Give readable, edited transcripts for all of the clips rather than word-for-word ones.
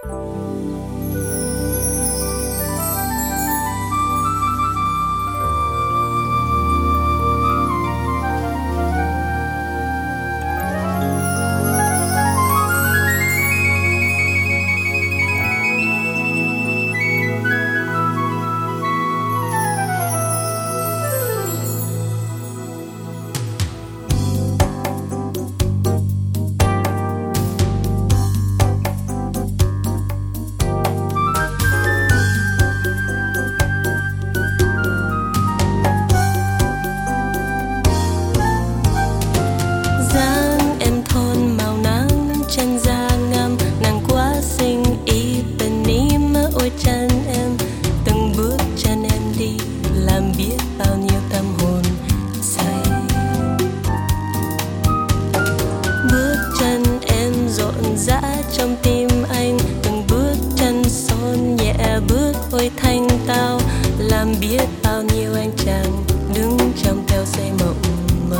ôi thanh tao làm biết bao nhiêu anh chàng đứng trong theo dây mộng mơ.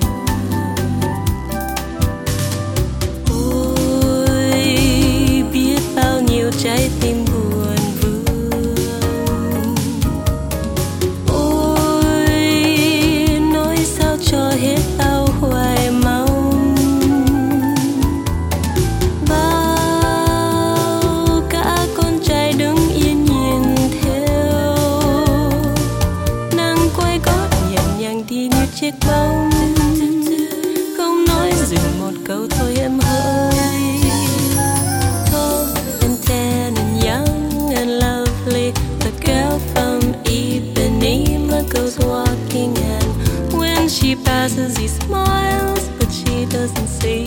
Ôi biết bao nhiêu trái tim buồn vương. Ôi nói sao cho hết tao hoài mong. Bao cả con trai đứng yên nhìn theo nàng quay gót nhẹ nhàng đi như chiếc bóng, không nói dừng một câu thôi em hỡi. Tall and tan and young and lovely, the girl from Ipanema goes walking, and when she passes he smiles but she doesn't see.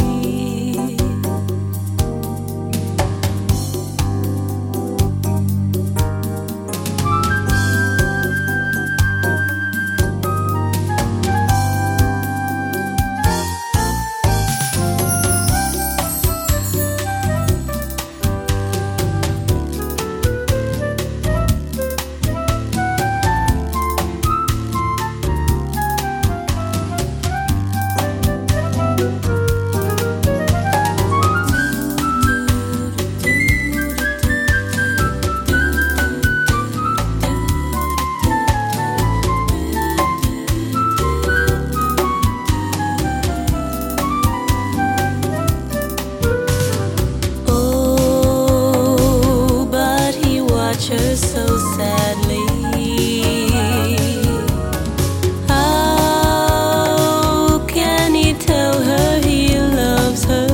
Her so sadly. How can he tell her he loves her?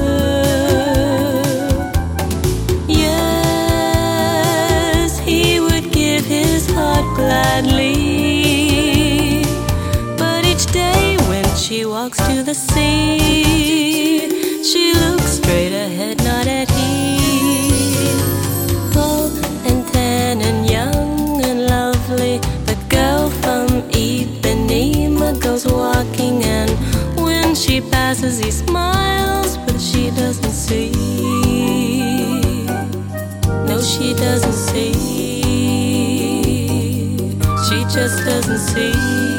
Yes, he would give his heart gladly, but each day when she walks to the sea, she looks straight ahead, not at him. And young and lovely, the girl from Ipanema goes walking, and when she passes he smiles but she doesn't see. No, she doesn't see. She just doesn't see.